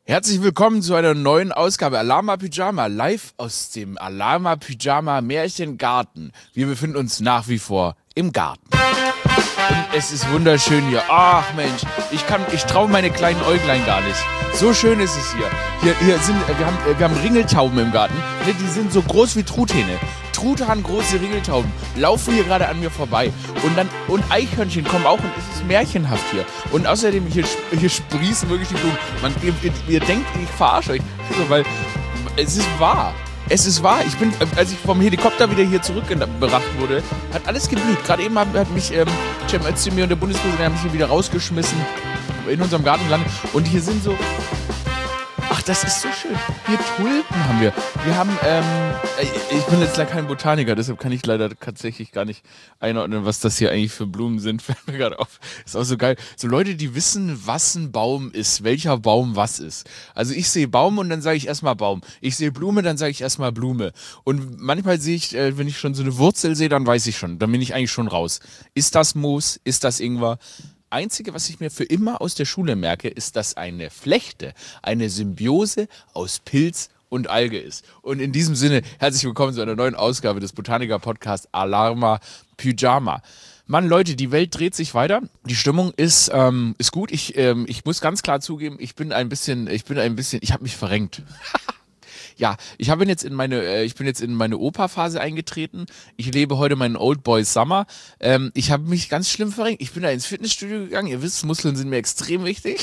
Herzlich willkommen zu einer neuen Ausgabe Alarma Pyjama, live aus dem Alarma Pyjama Märchengarten. Wir befinden uns nach wie vor im Garten. Und es ist wunderschön hier. Ach Mensch, ich traue meine kleinen Äuglein gar nicht. So schön ist es hier. Wir haben Ringeltauben im Garten. Die sind so groß wie Truthähne. Truthahn, große Ringeltauben, laufen hier gerade an mir vorbei. Und Eichhörnchen kommen auch und es ist märchenhaft hier. Und außerdem, hier sprießen wirklich die Blumen. Ihr denkt, ich verarsche euch. Also, weil es ist wahr. Es ist wahr. Als ich vom Helikopter wieder hier zurückgebracht wurde, hat alles geblüht. Gerade eben hat mich Cem Özdemir und der Bundespräsident haben mich hier wieder rausgeschmissen in unserem Garten gelandet. Und hier sind so... Ach, das ist so schön. Hier Tulpen haben wir. Wir haben, ich bin jetzt leider kein Botaniker, deshalb kann ich leider tatsächlich gar nicht einordnen, was das hier eigentlich für Blumen sind. Fällt mir gerade auf. Ist auch so geil. So Leute, die wissen, was ein Baum ist, welcher Baum was ist. Also ich sehe Baum und dann sage ich erstmal Baum. Ich sehe Blume, dann sage ich erstmal Blume. Und manchmal sehe ich, wenn ich schon so eine Wurzel sehe, dann weiß ich schon. Dann bin ich eigentlich schon raus. Ist das Moos? Ist das Ingwer? Einzige, was ich mir für immer aus der Schule merke, ist, dass eine Flechte eine Symbiose aus Pilz und Alge ist. Und in diesem Sinne, herzlich willkommen zu einer neuen Ausgabe des Botaniker-Podcasts Alarma Pyjama. Mann, Leute, die Welt dreht sich weiter. Die Stimmung ist gut. Ich muss ganz klar zugeben, ich habe mich verrenkt. Ja, ich bin jetzt in meine Opa-Phase eingetreten. Ich lebe heute meinen Old Boy Summer. Ich habe mich ganz schlimm verrenkt. Ich bin da ins Fitnessstudio gegangen. Ihr wisst, Muskeln sind mir extrem wichtig.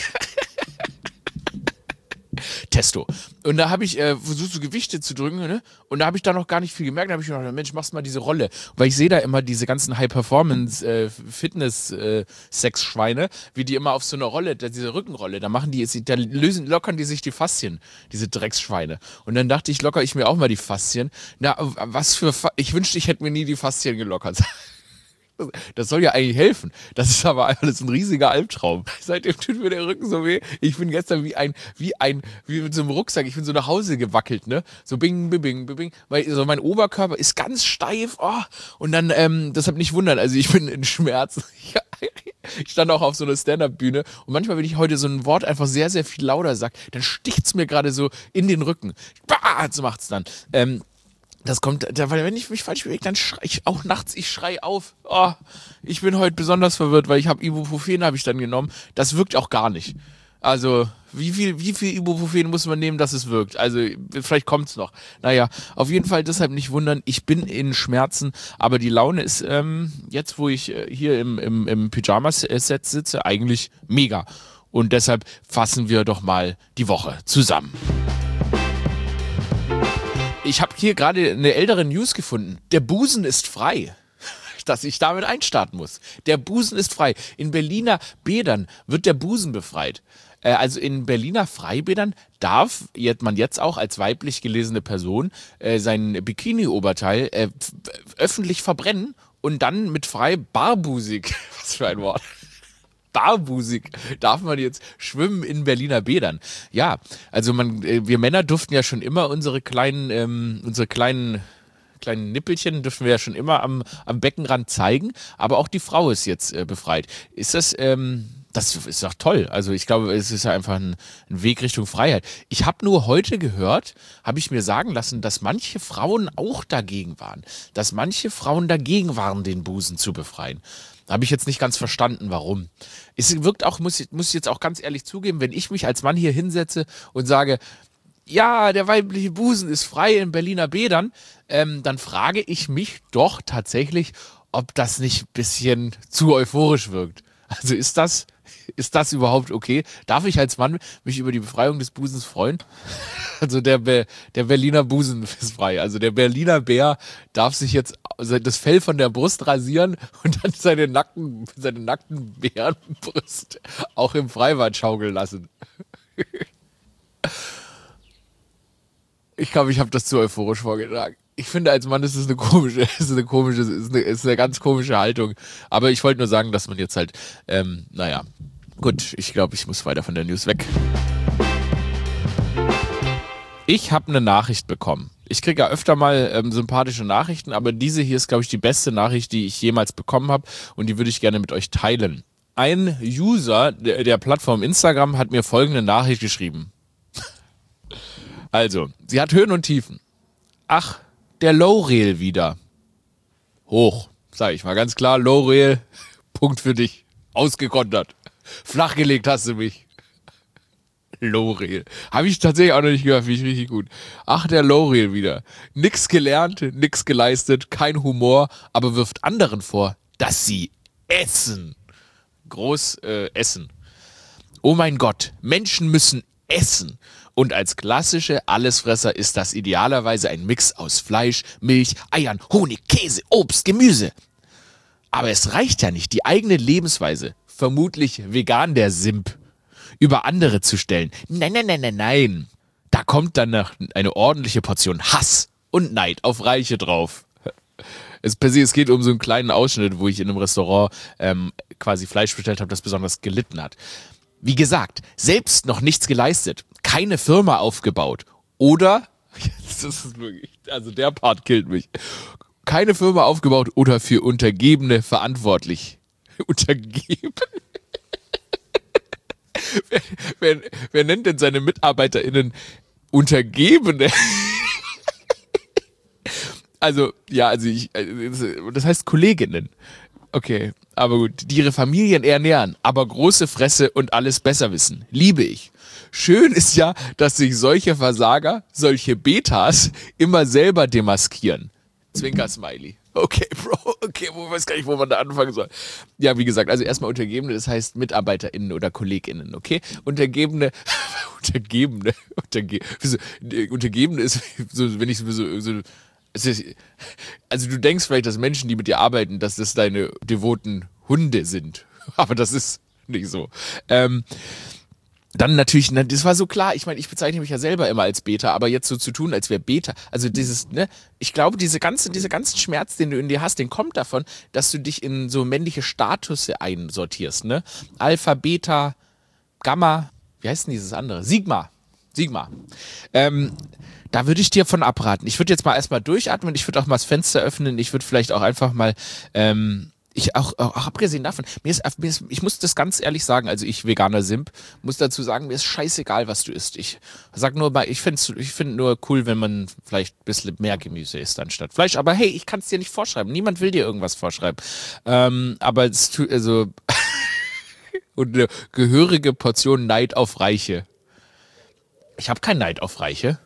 Testo. Und da habe ich versucht, so Gewichte zu drücken, ne? Und da habe ich da noch gar nicht viel gemerkt. Da habe ich gedacht, Mensch, machst mal diese Rolle. Weil ich sehe da immer diese ganzen High-Performance-Fitness-Sex-Schweine, wie die immer auf so einer Rolle, diese Rückenrolle, lockern die sich die Faszien, diese Drecksschweine. Und dann dachte ich, locker ich mir auch mal die Faszien. Na, ich wünschte, ich hätte mir nie die Faszien gelockert. Das soll ja eigentlich helfen. Das ist aber alles ein riesiger Albtraum. Seitdem tut mir der Rücken so weh. Ich bin gestern wie mit so einem Rucksack. Ich bin so nach Hause gewackelt, ne? So bing, bing, bing, bing. Weil so mein Oberkörper ist ganz steif. Oh. Und dann, deshalb nicht wundern. Also ich bin in Schmerzen. Ich stand auch auf so einer Stand-Up-Bühne. Und manchmal, wenn ich heute so ein Wort einfach sehr, sehr viel lauter sage, dann sticht's mir gerade so in den Rücken. Bah, so macht's dann. Das kommt, weil wenn ich mich falsch bewege, dann schrei ich auch nachts, ich schrei auf. Oh, ich bin heute besonders verwirrt, weil Ibuprofen habe ich dann genommen. Das wirkt auch gar nicht. Also, wie viel Ibuprofen muss man nehmen, dass es wirkt? Also, vielleicht kommt's noch. Naja, auf jeden Fall deshalb nicht wundern. Ich bin in Schmerzen, aber die Laune ist jetzt, wo ich hier im Pyjamas-Set sitze, eigentlich mega. Und deshalb fassen wir doch mal die Woche zusammen. Ich habe hier gerade eine ältere News gefunden. Der Busen ist frei. Dass ich damit einstarten muss. Der Busen ist frei. In Berliner Bädern wird der Busen befreit. Also in Berliner Freibädern darf man jetzt auch als weiblich gelesene Person sein Bikini-Oberteil öffentlich verbrennen und dann mit frei barbusig, was für ein Wort, barbusig darf man jetzt schwimmen in Berliner Bädern. Ja, also wir Männer durften ja schon immer unsere kleinen Nippelchen dürfen wir ja schon immer am Beckenrand zeigen, aber auch die Frau ist jetzt befreit. Ist das ist doch toll. Also ich glaube, es ist ja einfach ein Weg Richtung Freiheit. Ich habe nur heute gehört, habe ich mir sagen lassen, dass manche Frauen auch dagegen waren. Dass manche Frauen dagegen waren, den Busen zu befreien. Habe ich jetzt nicht ganz verstanden, warum. Es wirkt auch, muss ich jetzt auch ganz ehrlich zugeben, wenn ich mich als Mann hier hinsetze und sage, ja, der weibliche Busen ist frei in Berliner Bädern, dann frage ich mich doch tatsächlich, ob das nicht ein bisschen zu euphorisch wirkt. Also ist das überhaupt okay? Darf ich als Mann mich über die Befreiung des Busens freuen? Also der Berliner Busen ist frei. Also der Berliner Bär darf sich jetzt das Fell von der Brust rasieren und dann seine nackten Bärenbrust auch im Freibad schaukeln lassen. Ich glaube, ich habe das zu euphorisch vorgetragen. Ich finde, als Mann ist es eine ganz komische Haltung. Aber ich wollte nur sagen, dass man jetzt halt, naja, gut, ich glaube, ich muss weiter von der News weg. Ich habe eine Nachricht bekommen. Ich kriege ja öfter mal sympathische Nachrichten, aber diese hier ist, glaube ich, die beste Nachricht, die ich jemals bekommen habe und die würde ich gerne mit euch teilen. Ein User der Plattform Instagram hat mir folgende Nachricht geschrieben. Also, sie hat Höhen und Tiefen. Ach, der Low-Rail wieder. Hoch, sag ich mal ganz klar. Low-Rail, Punkt für dich. Ausgekontert. Flachgelegt hast du mich. Low-Rail. Habe ich tatsächlich auch noch nicht gehört, finde ich richtig gut. Ach, der Low-Rail wieder. Nix gelernt, nix geleistet, kein Humor, aber wirft anderen vor, dass sie essen. Groß essen. Oh mein Gott, Menschen müssen essen. Und als klassische Allesfresser ist das idealerweise ein Mix aus Fleisch, Milch, Eiern, Honig, Käse, Obst, Gemüse. Aber es reicht ja nicht, die eigene Lebensweise, vermutlich vegan der Simp, über andere zu stellen. Nein, nein, nein, nein, nein. Da kommt dann noch eine ordentliche Portion Hass und Neid auf Reiche drauf. Es geht um so einen kleinen Ausschnitt, wo ich in einem Restaurant quasi Fleisch bestellt habe, das besonders gelitten hat. Wie gesagt, selbst noch nichts geleistet, keine Firma aufgebaut oder, das ist wirklich, also der Part killt mich, keine Firma aufgebaut oder für Untergebene verantwortlich. Untergeben? Wer nennt denn seine MitarbeiterInnen Untergebene? Also das heißt Kolleginnen. Okay, aber gut, die ihre Familien ernähren, aber große Fresse und alles besser wissen. Liebe ich. Schön ist ja, dass sich solche Versager, solche Betas immer selber demaskieren. Zwinker-Smiley. Okay, Bro, okay, weiß gar nicht, wo man da anfangen soll. Ja, wie gesagt, also erstmal Untergebene, das heißt MitarbeiterInnen oder KollegInnen, okay? Untergebene ist so, wenn ich so also du denkst vielleicht, dass Menschen, die mit dir arbeiten, dass das deine devoten Hunde sind. Aber das ist nicht so. Dann natürlich, das war so klar, ich meine, ich bezeichne mich ja selber immer als Beta, aber jetzt so zu tun, als wäre Beta, also dieses, ne, ich glaube, diese ganzen Schmerz, den du in dir hast, den kommt davon, dass du dich in so männliche Statusse einsortierst, ne? Alpha, Beta, Gamma, wie heißt denn dieses andere? Sigma. Da würde ich dir von abraten. Ich würde jetzt mal erstmal durchatmen, ich würde auch mal das Fenster öffnen, ich würde vielleicht auch einfach mal, auch abgesehen davon, ich muss das ganz ehrlich sagen, also ich veganer Simp, muss dazu sagen, mir ist scheißegal, was du isst. Ich sag nur mal, ich finde nur cool, wenn man vielleicht ein bisschen mehr Gemüse isst anstatt Fleisch, aber hey, ich kann es dir nicht vorschreiben, niemand will dir irgendwas vorschreiben. Aber es tut, also, und eine gehörige Portion Neid auf Reiche. Ich habe keinen Neid auf Reiche.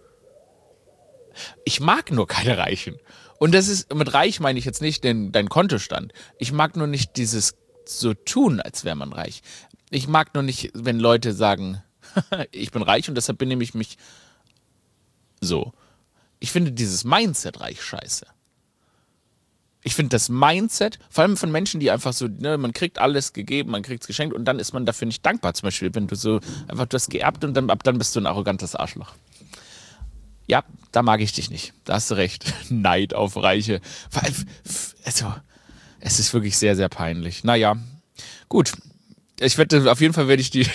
Ich mag nur keine Reichen. Und das ist, mit reich meine ich jetzt nicht dein Kontostand. Ich mag nur nicht dieses so tun, als wäre man reich. Ich mag nur nicht, wenn Leute sagen, ich bin reich und deshalb benehme ich mich so. Ich finde dieses Mindset reich scheiße. Ich finde das Mindset, vor allem von Menschen, die einfach so, ne, man kriegt alles gegeben, man kriegt es geschenkt und dann ist man dafür nicht dankbar. Zum Beispiel, wenn du so einfach, du hast geerbt und dann, ab dann bist du ein arrogantes Arschloch. Ja, da mag ich dich nicht. Da hast du recht. Neid auf Reiche. Also, es ist wirklich sehr, sehr peinlich. Naja, gut. Ich werde, auf jeden Fall werde ich die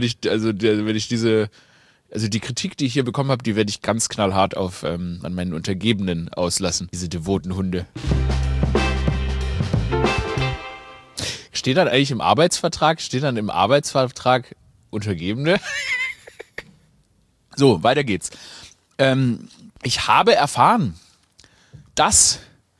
Kritik, die ich hier bekommen habe, die werde ich ganz knallhart an meinen Untergebenen auslassen. Diese devoten Hunde. Steht dann eigentlich im Arbeitsvertrag Untergebene? So, weiter geht's. Ich habe erfahren, dass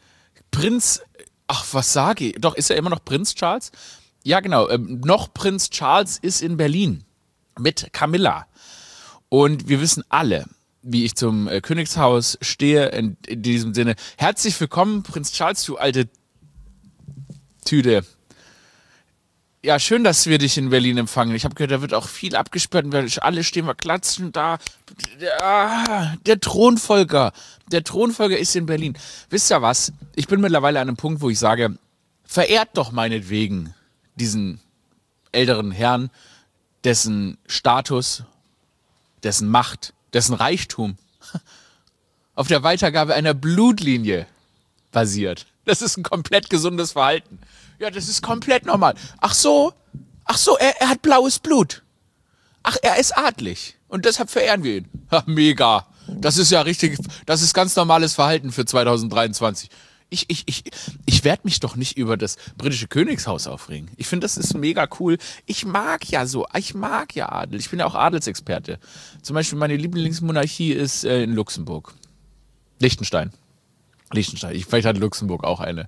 ist er immer noch Prinz Charles? Ja, genau, noch Prinz Charles ist in Berlin mit Camilla. Und wir wissen alle, wie ich zum Königshaus stehe, in diesem Sinne. Herzlich willkommen, Prinz Charles, du alte Tüte. Ja, schön, dass wir dich in Berlin empfangen. Ich habe gehört, da wird auch viel abgesperrt und alle stehen wir klatschen da. Der Thronfolger ist in Berlin. Wisst ihr was? Ich bin mittlerweile an einem Punkt, wo ich sage, verehrt doch meinetwegen diesen älteren Herrn, dessen Status, dessen Macht, dessen Reichtum auf der Weitergabe einer Blutlinie basiert. Das ist ein komplett gesundes Verhalten. Ja, das ist komplett normal. Ach so, er hat blaues Blut. Ach, er ist adlig. Und deshalb verehren wir ihn. Ha, mega. Das ist ja richtig, das ist ganz normales Verhalten für 2023. Ich werde mich doch nicht über das britische Königshaus aufregen. Ich finde, das ist mega cool. Ich mag ja Adel. Ich bin ja auch Adelsexperte. Zum Beispiel meine Lieblingsmonarchie ist in Luxemburg. Liechtenstein. Vielleicht hat Luxemburg auch eine.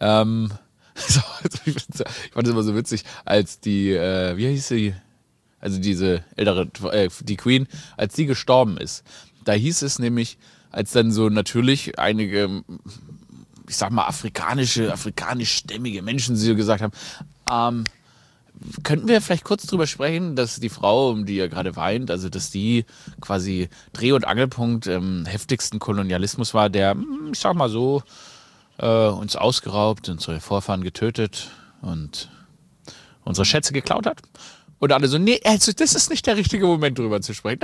Ich fand es immer so witzig, als die, wie hieß sie? Also diese ältere, die Queen, als sie gestorben ist. Da hieß es nämlich, als dann so natürlich einige, ich sag mal, afrikanischstämmige Menschen sie so gesagt haben, könnten wir vielleicht kurz drüber sprechen, dass die Frau, um die ihr gerade weint, also dass die quasi Dreh- und Angelpunkt heftigsten Kolonialismus war, der, ich sag mal so, uns ausgeraubt, unsere Vorfahren getötet und unsere Schätze geklaut hat. Und alle so, nee, also das ist nicht der richtige Moment, drüber zu sprechen.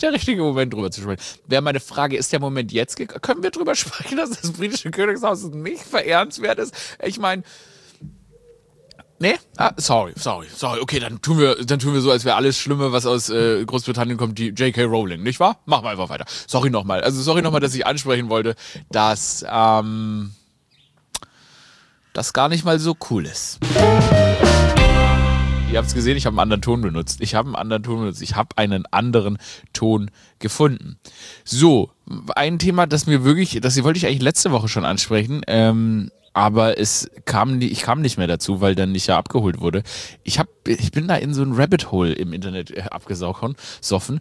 Wäre meine Frage, ist der Moment jetzt, können wir drüber sprechen, dass das britische Königshaus nicht verehrenswert ist? Ich meine, nee? Sorry. Okay, dann tun wir so, als wäre alles Schlimme, was aus Großbritannien kommt, die J.K. Rowling, nicht wahr? Machen wir einfach weiter. Sorry nochmal, dass ich ansprechen wollte, dass das gar nicht mal so cool ist. Ihr habt es gesehen, ich habe einen anderen Ton benutzt. Ich habe einen anderen Ton gefunden. So, ein Thema, das wollte ich eigentlich letzte Woche schon ansprechen, aber ich kam nicht mehr dazu, weil dann nicht abgeholt wurde. Ich bin da in so ein Rabbit Hole im Internet abgesoffen.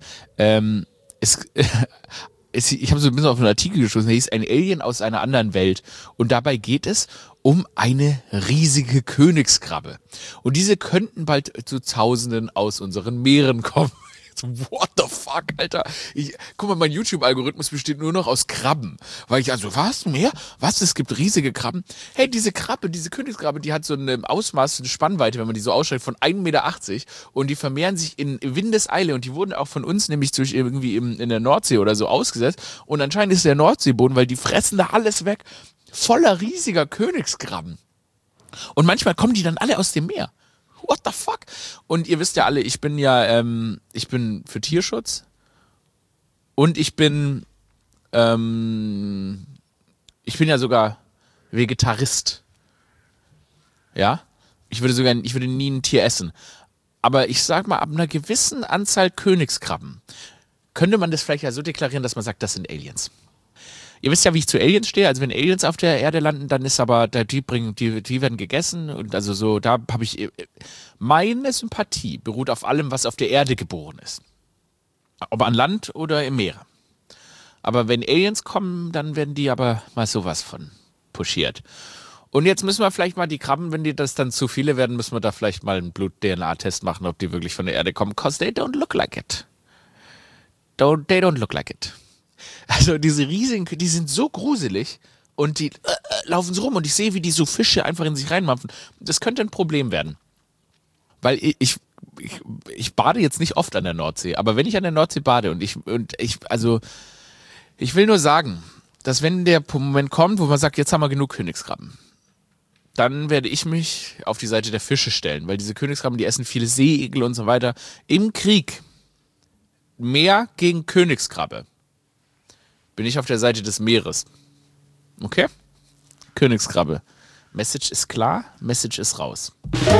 Ich habe so ein bisschen auf einen Artikel gestoßen, der hieß Ein Alien aus einer anderen Welt. Und dabei geht es um eine riesige Königskrabbe. Und diese könnten bald zu Tausenden aus unseren Meeren kommen. What the fuck, Alter? Guck mal, mein YouTube-Algorithmus besteht nur noch aus Krabben. Weil ich was? Mehr? Was? Es gibt riesige Krabben? Hey, diese Königskrabbe, die hat so eine Ausmaß, eine Spannweite, wenn man die so ausschreibt, von 1,80 Meter. Und die vermehren sich in Windeseile. Und die wurden auch von uns nämlich irgendwie in der Nordsee oder so ausgesetzt. Und anscheinend ist der Nordseeboden, weil die fressen da alles weg, voller riesiger Königskrabben. Und manchmal kommen die dann alle aus dem Meer. What the fuck? Und ihr wisst ja alle, ich bin für Tierschutz und ich bin ja sogar Vegetarist. Ja? Ich würde nie ein Tier essen. Aber ich sag mal, ab einer gewissen Anzahl Königskrabben könnte man das vielleicht ja so deklarieren, dass man sagt, das sind Aliens. Ihr wisst ja, wie ich zu Aliens stehe. Also wenn Aliens auf der Erde landen, dann ist aber, die werden gegessen. Und also so, da habe ich, meine Sympathie beruht auf allem, was auf der Erde geboren ist. Ob an Land oder im Meer. Aber wenn Aliens kommen, dann werden die aber mal sowas von pushiert. Und jetzt müssen wir vielleicht mal die Krabben, wenn die das dann zu viele werden, müssen wir da vielleicht mal einen Blut-DNA-Test machen, ob die wirklich von der Erde kommen. 'Cause they don't look like it. They don't look like it. Also diese riesigen, die sind so gruselig und die laufen so rum und ich sehe, wie die so Fische einfach in sich reinmampfen. Das könnte ein Problem werden. Weil ich bade jetzt nicht oft an der Nordsee, aber wenn ich an der Nordsee bade ich will nur sagen, dass wenn der Moment kommt, wo man sagt, jetzt haben wir genug Königskrabben, dann werde ich mich auf die Seite der Fische stellen, weil diese Königskrabben, die essen viele Seeigel und so weiter. Im Krieg, Meer gegen Königskrabbe, bin ich auf der Seite des Meeres. Okay? Königskrabbe. Message ist klar, Message ist raus.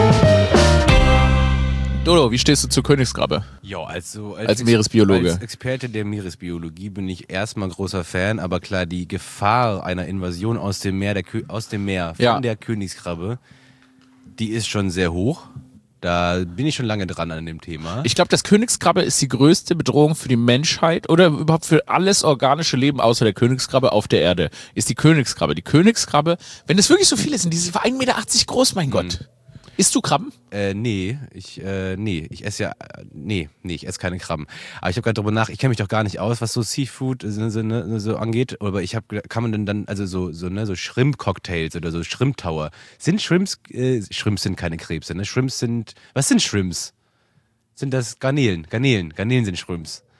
Dodo, wie stehst du zur Königskrabbe? Ja, als Meeresbiologe. Als Experte der Meeresbiologie bin ich erstmal großer Fan, aber klar, die Gefahr einer Invasion aus dem Meer, von der Königskrabbe, die ist schon sehr hoch. Da bin ich schon lange dran an dem Thema. Ich glaube, das Königskrabbe ist die größte Bedrohung für die Menschheit oder überhaupt für alles organische Leben außer der Königskrabbe auf der Erde. Ist die Königskrabbe. Die Königskrabbe, wenn es wirklich so viele sind, die war 1,80 Meter groß, mein Gott. Isst du Krabben? Ich esse keine Krabben. Aber ich habe gerade drüber nach, ich kenne mich doch gar nicht aus, was so Seafood so angeht. Aber kann man denn dann, also so Shrimp-Cocktails oder so Shrimp-Tower. Sind Shrimps sind keine Krebse, ne? Was sind Shrimps? Sind das Garnelen? Garnelen sind Shrimps.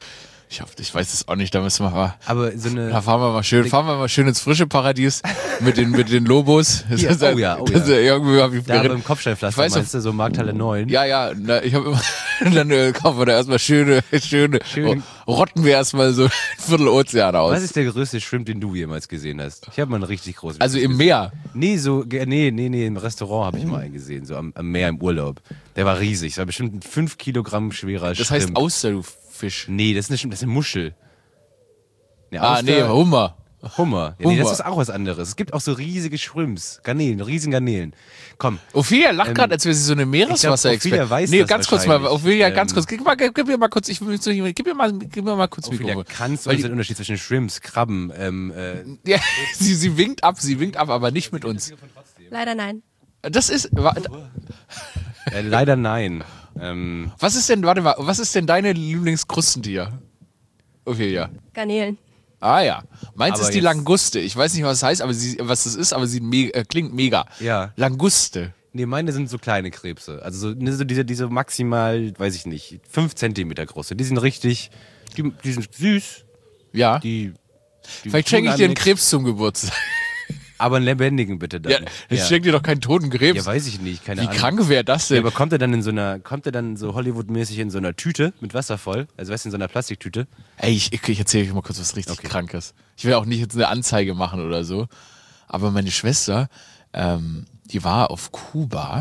Ich weiß es auch nicht, da müssen wir mal. Aber so eine. Da fahren wir mal schön ins frische Paradies mit den Lobos. Ja, Das ist oh ja. irgendwie hab ich Da beim Kopfsteinpflaster, Ich weiß meinst du, so Markthalle 9? Ja, ich habe immer, dann kaufen wir da erstmal schöne, rotten wir erstmal so ein Viertel Ozean aus. Was ist der größte Shrimp, den du jemals gesehen hast? Ich habe mal einen richtig großen. Also im Meer? Nee, im Restaurant habe ich mal einen gesehen, so am Meer im Urlaub. Der war riesig, das war bestimmt ein 5 Kilogramm schwerer Shrimp. Das heißt Auster, du Fisch. Nee, das ist eine Muschel. Eine Hummer. Hummer. Ja, nee, das ist auch was anderes. Es gibt auch so riesige Shrimps. Riesen Garnelen. Komm. Ophelia lacht gerade, als wäre sie so eine Meereswasserexpertin. Ophelia weiß nee, das ganz kurz mal, Ophelia, ganz kurz. Gib mir mal kurz, gib mir mal kurz Ophelia, kannst du uns den Unterschied zwischen Shrimps, Krabben, ja, sie winkt ab, aber nicht mit uns. Leider nein. Das ist... leider nein. Was ist denn deine Lieblingskrustentier? Ophelia. Garnelen. Ah ja. Meins Aber ist die jetzt- Languste. Ich weiß nicht, was das heißt, was das ist, aber sie klingt mega. Ja. Languste. Nee, meine sind so kleine Krebse. Also so diese maximal, weiß ich nicht, 5 Zentimeter große. Die sind richtig, die sind süß. Ja. Die Vielleicht tun schenke ich einem dir einen nix. Krebs zum Geburtstag. Aber einen lebendigen bitte dann. Ja, ich schenke dir doch keinen toten Krebs. Ja, weiß ich nicht, keine Wie Ahnung. krank wäre das Ja, denn? aber kommt er dann so Hollywood-mäßig in so einer Tüte mit Wasser voll? Also weißt du, in so einer Plastiktüte? Ey, ich erzähle euch mal kurz was richtig Krankes. Ich will auch nicht jetzt eine Anzeige machen oder so. Aber meine Schwester, die war auf Kuba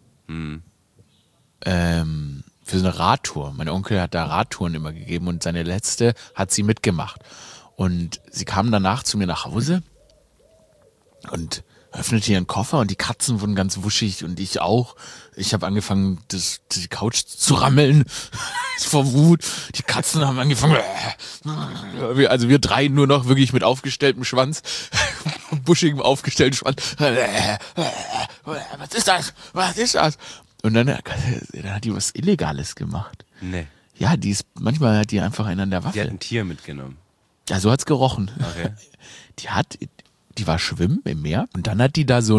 für so eine Radtour. Mein Onkel hat da Radtouren immer gegeben und seine letzte hat sie mitgemacht. Und sie kam danach zu mir nach Hause und öffnete ihren Koffer und die Katzen wurden ganz wuschig und ich auch. Ich habe angefangen, die Couch zu rammeln vor Wut. Die Katzen haben angefangen, also wir drei nur noch wirklich mit aufgestelltem Schwanz, buschigem aufgestellten Schwanz. Was ist das? Was ist das? Und dann hat die was Illegales gemacht. Nee. Ja, manchmal hat die einfach einen an der Die hat Waffe. ein Tier mitgenommen. Ja, so hat's gerochen. Okay. Die war schwimmen im Meer und dann hat die so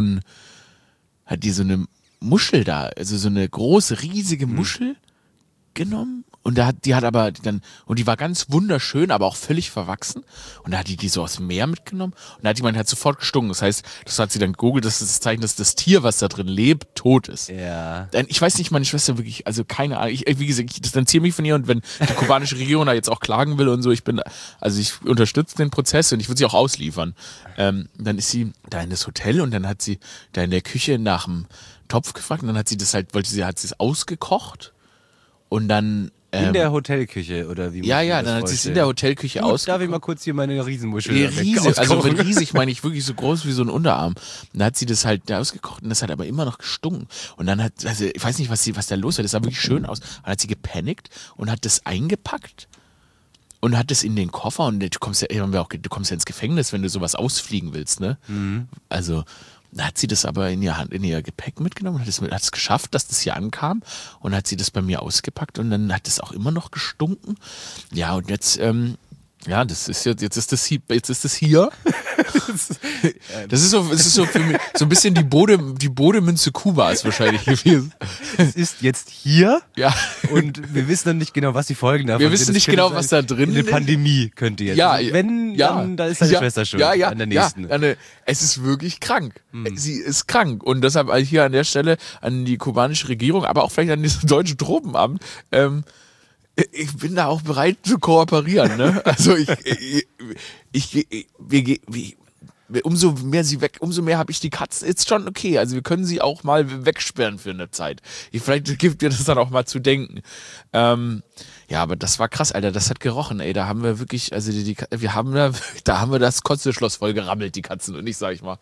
eine Muschel da, also so eine große, riesige Muschel genommen und die war ganz wunderschön, aber auch völlig verwachsen und da hat die so aus dem Meer mitgenommen und da hat jemand sofort gestunken. Das heißt, das hat sie dann gegoogelt, das ist das Zeichen, dass das Tier, was da drin lebt, tot ist. Ja. Ich weiß nicht, meine Schwester wirklich, also keine Ahnung, wie gesagt, ich distanziere mich von ihr und wenn die kubanische Regierung da jetzt auch klagen will und so, ich unterstütze den Prozess und ich würde sie auch ausliefern. Dann ist sie da in das Hotel und dann hat sie da in der Küche nach dem Topf gefragt und dann hat sie hat sie es ausgekocht und dann In der Hotelküche oder wie? dann hat sie es in der Hotelküche Darf ich mal kurz hier meine Riesenmuschel riesig, also auskochen? mit riesig meine ich wirklich so groß wie so ein Unterarm. Und dann hat sie das halt da ausgekocht und das hat aber immer noch gestunken. Und dann ich weiß nicht, was da los war, das sah wirklich schön aus. Dann hat sie gepanikt und hat das eingepackt und hat das in den Koffer und du kommst ja ins Gefängnis, wenn du sowas ausfliegen willst, ne? Also, da hat sie das aber in ihr Gepäck mitgenommen und hat es geschafft, dass das hier ankam und hat sie das bei mir ausgepackt und dann hat es auch immer noch gestunken. Ja, und jetzt, jetzt ist das hier. Das ist so für mich so ein bisschen die Bodemünze Kubas wahrscheinlich gewesen. Es ist jetzt hier Ja. und wir wissen noch nicht genau, was die Folgen davon sind. Wir wissen nicht könnte genau, sein, was da drin eine ist. Pandemie könnte jetzt. Ja, Also wenn, dann da ist deine Schwester schuld an der nächsten. Es ist wirklich krank. Sie ist krank. Und deshalb hier an der Stelle an die kubanische Regierung, aber auch vielleicht an das deutsche Tropenamt, ich bin da auch bereit zu kooperieren, ne? Also umso mehr habe ich die Katzen, ist schon okay. Also wir können sie auch mal wegsperren für eine Zeit. Vielleicht gibt dir das dann auch mal zu denken. Aber das war krass, Alter, das hat gerochen, ey. Da haben wir wirklich, also da haben wir das Kotzeschloss voll gerammelt, die Katzen und ich, sag ich mal.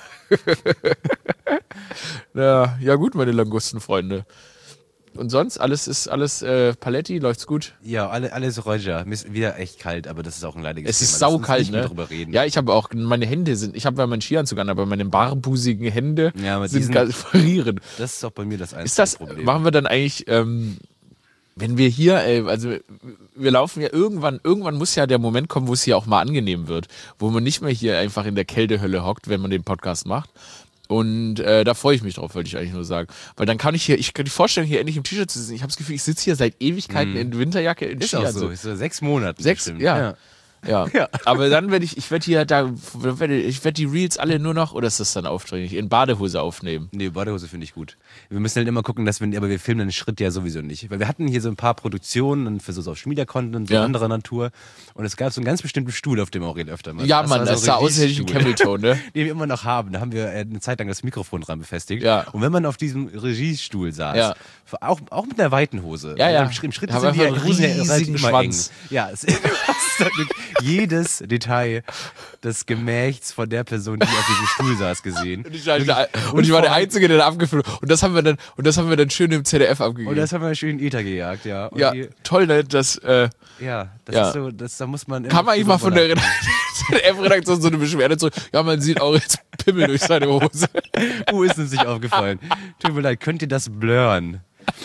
Ja gut, meine Langustenfreunde. Und sonst, alles Paletti, läuft's gut? Ja, alles Roger. Mir ist wieder echt kalt, aber das ist auch ein leidiges Es ist Thema. Lass uns saukalt, nicht mehr ne? drüber reden. Ja, ich habe auch, ich habe ja meinen Skianzug an, aber meine barbusigen Hände Ja, aber sind ganz frieren. Das ist auch bei mir das einzige Ist das, Problem. machen wir dann eigentlich, wenn wir hier, also wir laufen ja irgendwann muss ja der Moment kommen, wo es hier auch mal angenehm wird, wo man nicht mehr hier einfach in der Kältehölle hockt, wenn man den Podcast macht. Und da freue ich mich drauf, wollte ich eigentlich nur sagen. Weil dann kann ich die Vorstellung, hier endlich im T-Shirt zu sitzen. Ich habe das Gefühl, ich sitze hier seit Ewigkeiten in Winterjacke, in Ist auch so, ist so 6 Monate. 6, bestimmt. ja. Ja. Aber dann werde ich werde die Reels alle nur noch, oder ist das dann aufdringlich, in Badehose aufnehmen? Nee, Badehose finde ich gut. Wir müssen halt immer gucken, aber wir filmen den Schritt ja sowieso nicht. Weil wir hatten hier so ein paar Produktionen für so Social Media Content, so anderer Natur. Und es gab so einen ganz bestimmten Stuhl, auf dem Aurel öfter mal. Ja, Mann, das sah aus, hätte ich einen Camelton, ne? Den wir immer noch haben. Da haben wir eine Zeit lang das Mikrofon dran befestigt. Ja. Und wenn man auf diesem Regiestuhl saß, auch mit einer weiten Hose. Ja. Im Schritt Aber sind die einen riesigen relativ Schwanz. eng. Ja, es ist jedes Detail des Gemächts von der Person, die auf diesem Stuhl saß, gesehen. Und ich war der Einzige, der da abgefilmt hat. Und das haben wir dann schön im ZDF abgegeben. Und das haben wir schön in Ether gejagt, ja. Und ja, toll, ne? Das, ist so, da muss man... Kann man eigentlich mal von der ZDF-Redaktion so eine Beschwerde zurück? Ja, man sieht auch jetzt Pimmel durch seine Hose. Ist uns nicht aufgefallen. Tut mir leid, könnt ihr das blurren?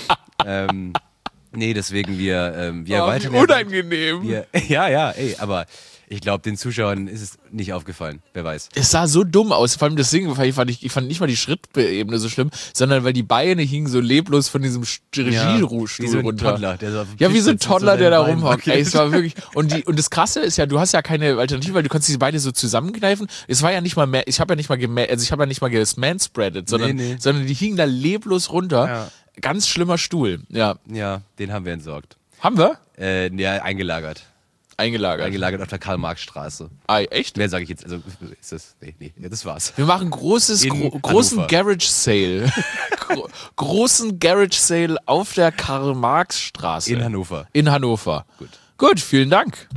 Nee, deswegen wir erweitern... Unangenehm. Aber ich glaube, den Zuschauern ist es nicht aufgefallen. Wer weiß. Es sah so dumm aus. Vor allem das Ding, ich fand nicht mal die Schrittebene so schlimm, sondern weil die Beine hingen so leblos von diesem Regiestuhl wie so ein runter. Toddler, der so wie so ein Toddler, der da rumhockt. Ey, es war wirklich. Und das Krasse ist ja, du hast ja keine Alternative, weil du konntest diese Beine so zusammenkneifen. Es war ja nicht mal mehr, ich habe ja nicht mal gesmanspreadet, sondern die hingen da leblos runter. Ja. Ganz schlimmer Stuhl. Ja. Ja, den haben wir entsorgt. Haben wir? Eingelagert. Eingelagert auf der Karl-Marx-Straße. Echt? Wer sage ich jetzt? Also, ist das? Nee, das war's. Wir machen großen Garage-Sale. Großen Garage-Sale auf der Karl-Marx-Straße. In Hannover. Gut, vielen Dank.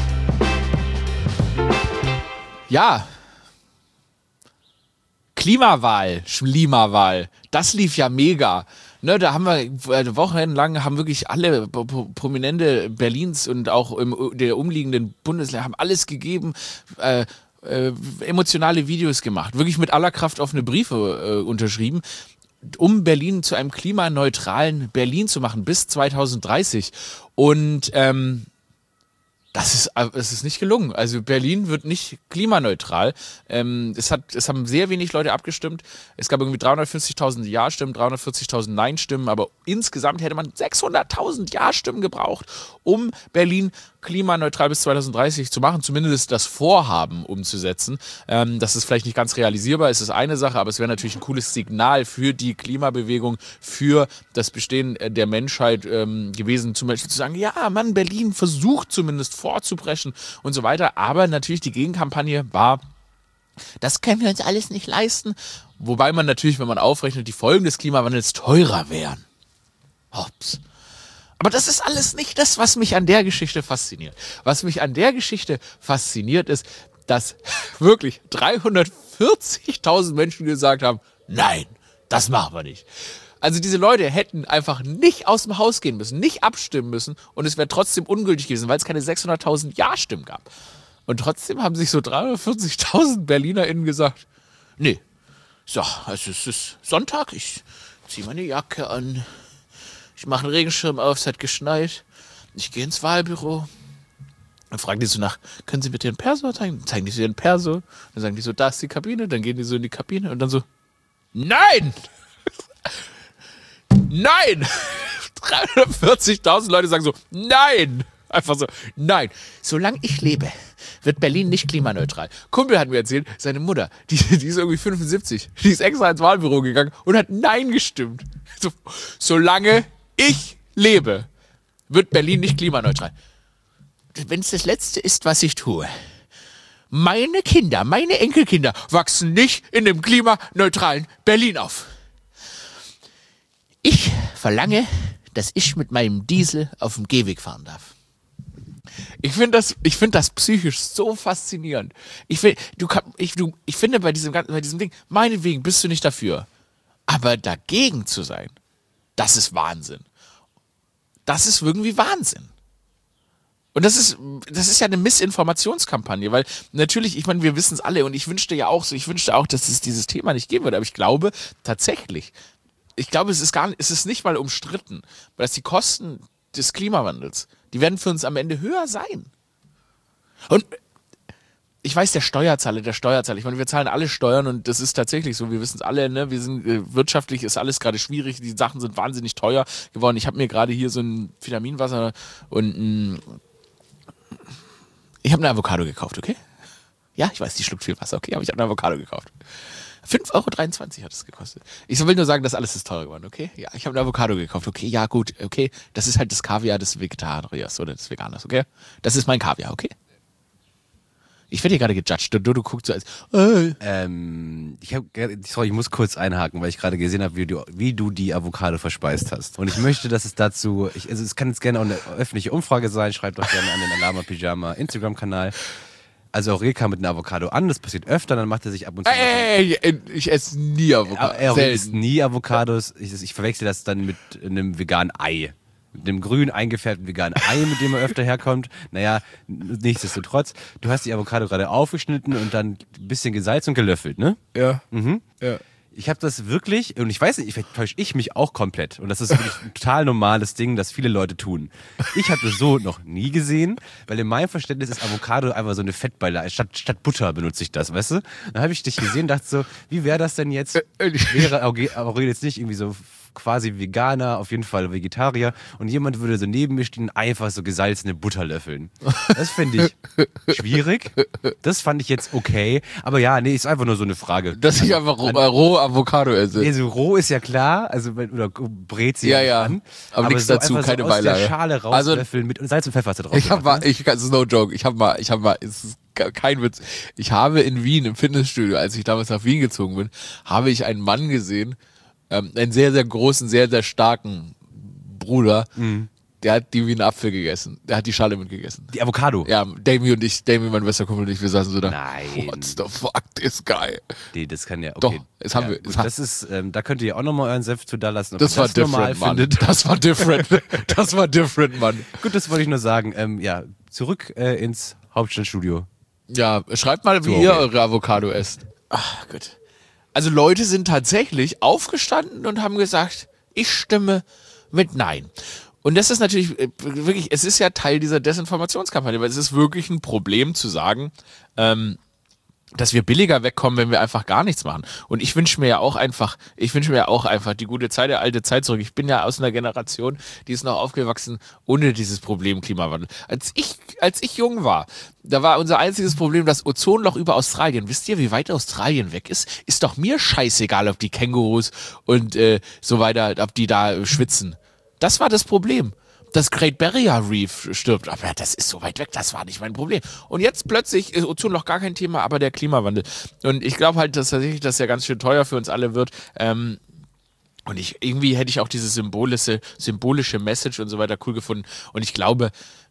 Ja. Klimawahl. Das lief ja mega. Ne, da haben wir wochenlang haben wirklich alle Prominente Berlins und auch der umliegenden Bundesländer haben alles gegeben, emotionale Videos gemacht, wirklich mit aller Kraft offene Briefe unterschrieben, um Berlin zu einem klimaneutralen Berlin zu machen bis 2030. Und es ist nicht gelungen. Also Berlin wird nicht klimaneutral. Es haben sehr wenig Leute abgestimmt. Es gab irgendwie 350.000 Ja-Stimmen, 340.000 Nein-Stimmen, aber insgesamt hätte man 600.000 Ja-Stimmen gebraucht, um Berlin klimaneutral bis 2030 zu machen, zumindest das Vorhaben umzusetzen. Das ist vielleicht nicht ganz realisierbar, ist eine Sache, aber es wäre natürlich ein cooles Signal für die Klimabewegung, für das Bestehen der Menschheit gewesen, zum Beispiel zu sagen, ja, Mann, Berlin versucht zumindest vorzupreschen und so weiter, aber natürlich die Gegenkampagne war, das können wir uns alles nicht leisten, wobei man natürlich, wenn man aufrechnet, die Folgen des Klimawandels teurer wären. Hops. Aber das ist alles nicht das, was mich an der Geschichte fasziniert. Was mich an der Geschichte fasziniert ist, dass wirklich 340.000 Menschen gesagt haben, nein, das machen wir nicht. Also diese Leute hätten einfach nicht aus dem Haus gehen müssen, nicht abstimmen müssen und es wäre trotzdem ungültig gewesen, weil es keine 600.000 Ja-Stimmen gab. Und trotzdem haben sich so 340.000 BerlinerInnen gesagt, nee, so, also es ist Sonntag, ich ziehe meine Jacke an, ich mache einen Regenschirm auf, es hat geschneit. Ich gehe ins Wahlbüro. Dann fragen die so nach, können Sie bitte den Perso zeigen? Dann zeigen die so den Perso. Dann sagen die so, da ist die Kabine. Dann gehen die so in die Kabine und dann so, nein! Nein! 340.000 Leute sagen so, nein! Einfach so, nein. Solange ich lebe, wird Berlin nicht klimaneutral. Kumpel hat mir erzählt, seine Mutter, die ist irgendwie 75, die ist extra ins Wahlbüro gegangen und hat Nein gestimmt. So, solange ich lebe, wird Berlin nicht klimaneutral. Wenn es das Letzte ist, was ich tue, meine Kinder, meine Enkelkinder wachsen nicht in dem klimaneutralen Berlin auf. Ich verlange, dass ich mit meinem Diesel auf dem Gehweg fahren darf. Ich finde das psychisch so faszinierend. Ich finde bei diesem Ding, meinetwegen bist du nicht dafür. Aber dagegen zu sein, das ist Wahnsinn. Das ist irgendwie Wahnsinn. Und das ist ja eine Missinformationskampagne, weil natürlich, ich meine, wir wissen es alle und ich wünschte auch, dass es dieses Thema nicht geben würde, aber ich glaube tatsächlich, es ist nicht mal umstritten, weil die Kosten des Klimawandels, die werden für uns am Ende höher sein. Und ich weiß, der Steuerzahler. Ich meine, wir zahlen alle Steuern und das ist tatsächlich so. Wir wissen es alle, ne? Wir sind wirtschaftlich ist alles gerade schwierig. Die Sachen sind wahnsinnig teuer geworden. Ich habe mir gerade hier so ein Vitaminwasser und ich habe eine Avocado gekauft, okay? Ja, ich weiß, die schluckt viel Wasser, okay, aber ich habe eine Avocado gekauft. 5,23 € hat es gekostet. Ich will nur sagen, das alles ist teurer geworden, okay? Ja, ich habe eine Avocado gekauft, okay? Ja, gut, okay. Das ist halt das Kaviar des Vegetariers oder des Veganers, okay? Das ist mein Kaviar, okay? Ich werde hier gerade gejudged. Du guckst so als. Ich muss kurz einhaken, weil ich gerade gesehen habe, wie du die Avocado verspeist hast. Und ich möchte, dass es dazu, es kann jetzt gerne auch eine öffentliche Umfrage sein, schreibt doch gerne an den Alama Pyjama Instagram-Kanal. Also Aurel kam mit einer Avocado an, das passiert öfter, dann macht er sich ab und zu. Ich esse nie Avocado. Er isst nie Avocados. Ich verwechsel das dann mit einem veganen Ei. Mit einem grün eingefärbten veganen Ei, mit dem er öfter herkommt. Naja, nichtsdestotrotz, du hast die Avocado gerade aufgeschnitten und dann ein bisschen gesalzt und gelöffelt, ne? Ja. Ja. Ich habe das wirklich, und ich weiß nicht, vielleicht täusche ich mich auch komplett. Und das ist wirklich ein total normales Ding, das viele Leute tun. Ich habe das so noch nie gesehen, weil in meinem Verständnis ist Avocado einfach so eine Fettbeilage. Statt Butter benutze ich das, weißt du? Dann habe ich dich gesehen und dachte so, wie wäre das denn jetzt? Wäre Aurel jetzt nicht irgendwie so quasi Veganer, auf jeden Fall Vegetarier und jemand würde so neben mir stehen und einfach so gesalzene Butter löffeln. Das finde ich schwierig. Das fand ich jetzt okay. Aber ja, nee, ist einfach nur so eine Frage. Dass ich einfach roh Avocado esse. Nee, so roh ist ja klar, also oder brät sie an. Aber nichts so dazu, keine so Beilage. Aus der Schale rauslöffeln mit Salz und Pfeffer da drauf. No joke, es ist kein Witz. Ich habe in Wien im Fitnessstudio, als ich damals nach Wien gezogen bin, habe ich einen Mann gesehen, einen sehr, sehr großen, sehr, sehr starken Bruder, der hat die wie einen Apfel gegessen. Der hat die Schale mitgegessen. Die Avocado? Ja, Damien, mein bester Kumpel und ich, wir saßen so da. Nein. What the fuck, this guy? Nee, das kann ja, okay. Doch, das haben wir. Gut, das ist, da könnt ihr auch nochmal euren Senf zu da lassen. Das war different, Mann. Das war different. Das war different, Mann. Gut, das wollte ich nur sagen. Ja, zurück ins Hauptstadtstudio. Ja, schreibt mal, wie ihr eure Avocado esst. Ach, gut. Also Leute sind tatsächlich aufgestanden und haben gesagt, ich stimme mit Nein. Und das ist natürlich wirklich, es ist ja Teil dieser Desinformationskampagne, weil es ist wirklich ein Problem zu sagen, dass wir billiger wegkommen, wenn wir einfach gar nichts machen. Und ich wünsche mir ja auch einfach die gute Zeit, der alte Zeit zurück. Ich bin ja aus einer Generation, die ist noch aufgewachsen ohne dieses Problem Klimawandel. Als ich jung war, da war unser einziges Problem das Ozonloch über Australien. Wisst ihr, wie weit Australien weg ist? Ist doch mir scheißegal, ob die Kängurus und so weiter, ob die da schwitzen. Das war das Problem. Das Great Barrier Reef stirbt. Aber das ist so weit weg, das war nicht mein Problem. Und jetzt plötzlich ist Ozonloch gar kein Thema, aber der Klimawandel. Und ich glaube halt, dass tatsächlich das ja ganz schön teuer für uns alle wird. Und irgendwie hätte ich auch diese symbolische Message und so weiter cool gefunden. Und ich glaube,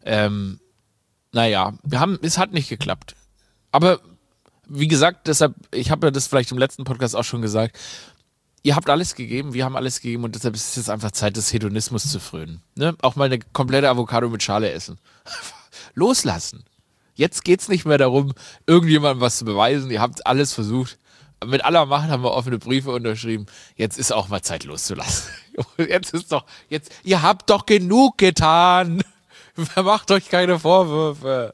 es hat nicht geklappt. Aber wie gesagt, deshalb, ich habe ja das vielleicht im letzten Podcast auch schon gesagt, ihr habt alles gegeben, wir haben alles gegeben und deshalb ist es jetzt einfach Zeit, des Hedonismus zu frönen. Ne? Auch mal eine komplette Avocado mit Schale essen. Loslassen. Jetzt geht's nicht mehr darum, irgendjemandem was zu beweisen. Ihr habt alles versucht. Mit aller Macht haben wir offene Briefe unterschrieben. Jetzt ist auch mal Zeit loszulassen. Ihr habt doch genug getan. Macht euch keine Vorwürfe.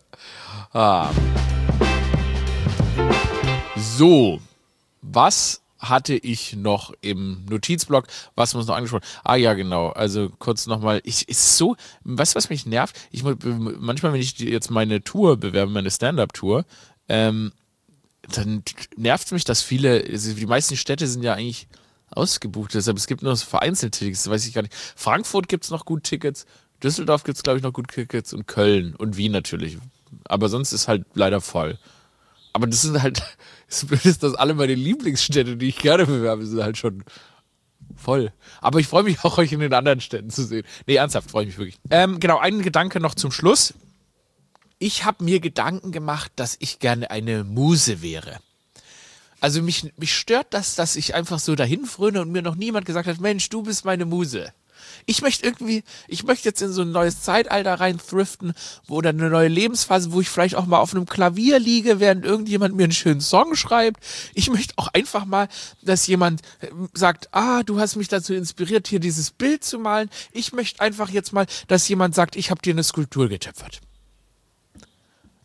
So, was hatte ich noch im Notizblock, was muss noch angesprochen? Ah ja, genau, also kurz nochmal, weißt du, was mich nervt? Manchmal, wenn ich jetzt meine Tour bewerbe, meine Stand-Up-Tour, dann nervt es mich, dass die meisten Städte sind ja eigentlich ausgebucht, deshalb es gibt nur so vereinzelte Tickets, das weiß ich gar nicht. Frankfurt gibt es noch gut Tickets, Düsseldorf gibt es, glaube ich, noch gut Tickets und Köln und Wien natürlich, aber sonst ist halt leider voll. Aber das sind halt, das Blöde ist, dass alle meine Lieblingsstädte, die ich gerne bewerbe, sind halt schon voll. Aber ich freue mich auch, euch in den anderen Städten zu sehen. Nee, ernsthaft, freue ich mich wirklich. Genau, ein Gedanke noch zum Schluss. Ich habe mir Gedanken gemacht, dass ich gerne eine Muse wäre. Also mich stört das, dass ich einfach so dahin fröne und mir noch niemand gesagt hat, Mensch, du bist meine Muse. Ich möchte jetzt in so ein neues Zeitalter rein thriften, oder eine neue Lebensphase, wo ich vielleicht auch mal auf einem Klavier liege, während irgendjemand mir einen schönen Song schreibt. Ich möchte auch einfach mal, dass jemand sagt, du hast mich dazu inspiriert, hier dieses Bild zu malen. Ich möchte einfach jetzt mal, dass jemand sagt, ich habe dir eine Skulptur getöpfert.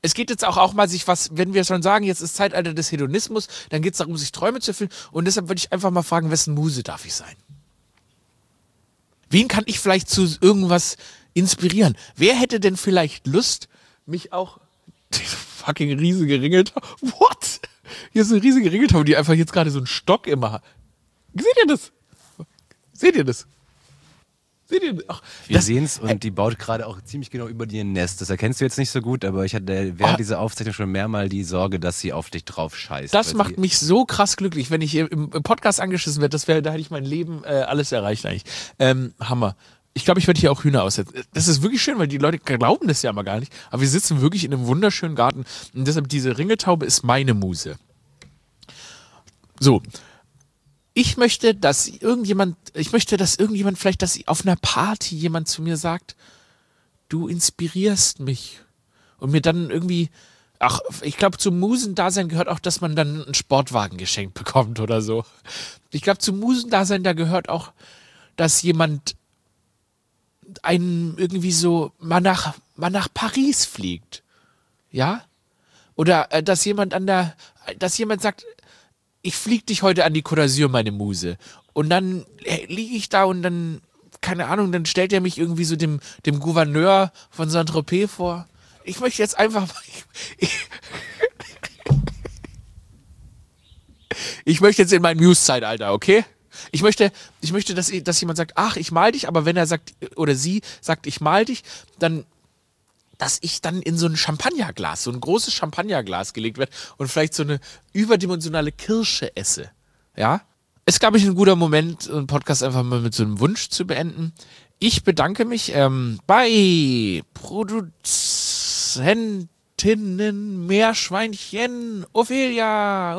Es geht jetzt auch mal sich was, wenn wir schon sagen, jetzt ist Zeitalter des Hedonismus, dann geht es darum, sich Träume zu erfüllen. Und deshalb würde ich einfach mal fragen, wessen Muse darf ich sein? Wen kann ich vielleicht zu irgendwas inspirieren? Wer hätte denn vielleicht Lust, mich auch... Diese fucking riesige Ringeltaube. What? Hier ist eine riesige Ringeltaube, die einfach jetzt gerade so einen Stock immer hat. Seht ihr das? Seht ihr das? Seht ihr das? Ach, Wir sehen es und die baut gerade auch ziemlich genau über dir ein Nest. Das erkennst du jetzt nicht so gut, aber ich hatte während dieser Aufzeichnung schon mehrmal die Sorge, dass sie auf dich drauf scheißt. Das macht mich so krass glücklich, wenn ich hier im Podcast angeschissen werde. Da hätte ich mein Leben alles erreicht eigentlich. Hammer. Ich glaube, ich werde hier auch Hühner aussetzen. Das ist wirklich schön, weil die Leute glauben das ja mal gar nicht. Aber wir sitzen wirklich in einem wunderschönen Garten. Und deshalb, diese Ringeltaube ist meine Muse. So. Ich möchte, dass irgendjemand vielleicht, dass auf einer Party jemand zu mir sagt, du inspirierst mich. Und mir dann irgendwie, ich glaube, zum Musendasein gehört auch, dass man dann einen Sportwagen geschenkt bekommt oder so. Ich glaube, zum Musendasein, da gehört auch, dass jemand einen irgendwie so mal nach Paris fliegt. Ja? Oder dass jemand sagt, ich flieg dich heute an die Côte d'Azur, meine Muse. Und dann liege ich da und dann, keine Ahnung, dann stellt er mich irgendwie so dem Gouverneur von Saint-Tropez vor. Ich möchte jetzt einfach mal, ich möchte jetzt in mein Muse-Zeitalter, okay? Ich möchte, dass jemand sagt, ach, ich mal dich, aber wenn er sagt, oder sie sagt, ich mal dich, dann, dass ich dann in so ein Champagnerglas, so ein großes Champagnerglas gelegt werde und vielleicht so eine überdimensionale Kirsche esse. Ja? Ist, glaube ich, ein guter Moment, einen Podcast einfach mal mit so einem Wunsch zu beenden. Ich bedanke mich bei Produzentinnen Meerschweinchen Ophelia.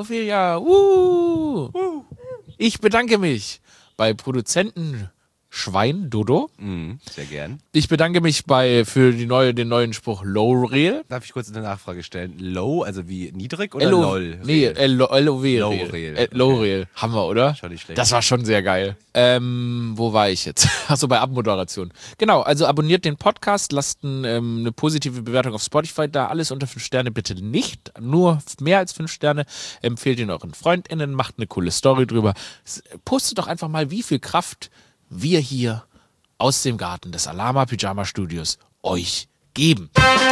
Ich bedanke mich bei Produzenten Schwein Dodo. Sehr gern. Ich bedanke mich für den neuen Spruch Low Reel. Darf ich kurz eine Nachfrage stellen? Low, also wie niedrig oder LO, LOL? Nee, LOW. Low Reel. Low Reel. Haben wir, oder? Schon nicht schlecht. Das war schon sehr geil. Wo war ich jetzt? Achso, bei Abmoderation. Genau, also abonniert den Podcast, lasst eine positive Bewertung auf Spotify da. Alles unter 5 Sterne bitte nicht. Nur mehr als 5 Sterne. Empfehlt ihn euren FreundInnen, macht eine coole Story drüber. Postet doch einfach mal, wie viel Kraft wir hier aus dem Garten des Alama Pyjama Studios euch geben.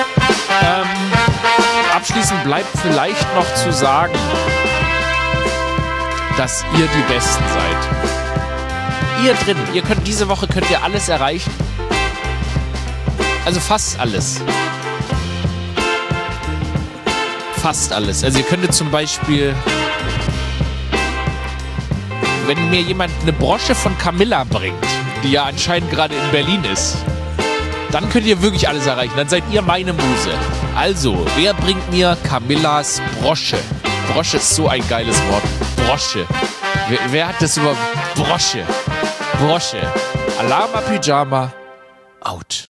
Abschließend bleibt vielleicht noch zu sagen, dass ihr die Besten seid. Ihr drin, diese Woche könnt ihr alles erreichen. Also fast alles. Fast alles. Also ihr könntet zum Beispiel, wenn mir jemand eine Brosche von Camilla bringt, die ja anscheinend gerade in Berlin ist, dann könnt ihr wirklich alles erreichen. Dann seid ihr meine Muse. Also, wer bringt mir Camillas Brosche? Brosche ist so ein geiles Wort. Brosche. Wer hat das überhaupt? Brosche. Alama Pyjama. Out.